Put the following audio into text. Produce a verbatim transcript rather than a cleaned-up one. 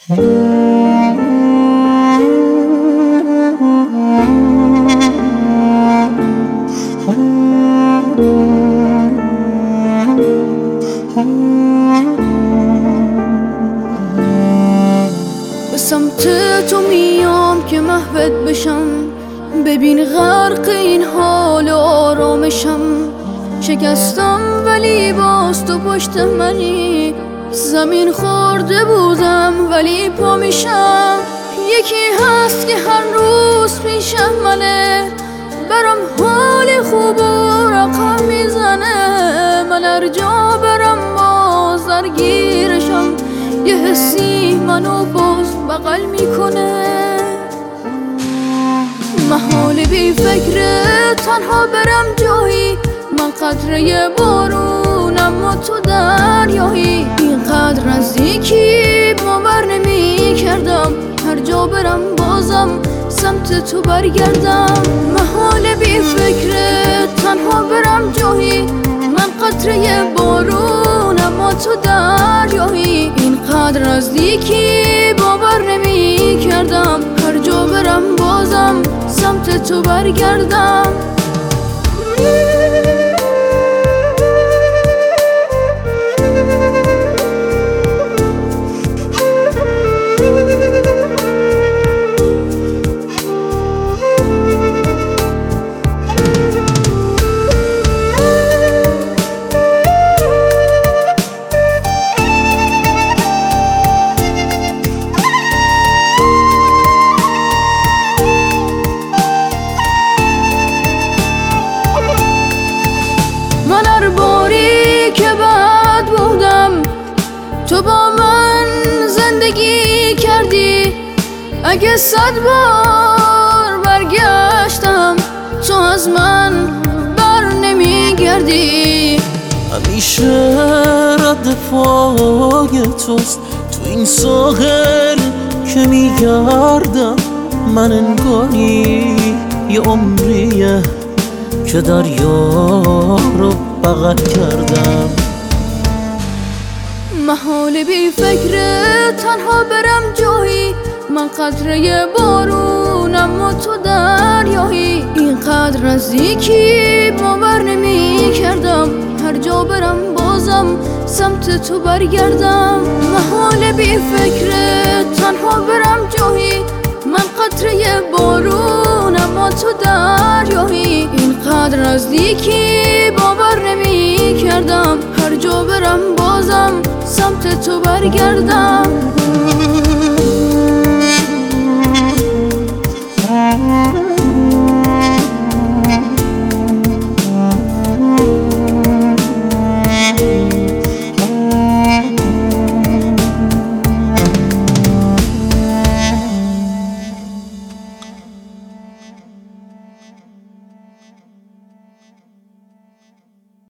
به سمت تو میام که محوت بشم، ببین غرق این حال و آرامشم. شکستم ولی باز تو پشت منی، زمین خورده بودم ولی پا میشم. یکی هست که هر روز پیشم منه، برام حال خوب و رقم میزنه. من هر جا برم باز درگیرشم، یه حسی منو باز بغل میکنه. محال بی فکر تنها برم جایی، من قطره بارونم و تو دریایی. اینقدر نزدیکی باور نمی کردم، هر جا برم بازم سمت تو برگردم. محال بی فکر تنها برم جایی، من قطره بارونم و تو دریایی. اینقدر نزدیکی باور نمی کردم، هر جا برم بازم سمت تو برگردم. من هر باری که بد بودم تو با من زندگی کردی. اگه صد بار برگشتم تو از من بر نمیگردی. همیشه رد پای توست تو این ساحل که میگردم. من انگاری یه عمریه که دریا رو بغل کردم. محال بی فکر تنها برم جایی، من قطره بارونم و تو دریایی. اینقدر نزدیکی باور نمی کردم، هر جا برم بازم سمت تو برگردم. محال بی فکر تنها برم جایی، من قطره بارونم و تو دریایی. اینقدر نزدیکی باور نمی کردم، هر جا برم بازم سمت تو برگردم.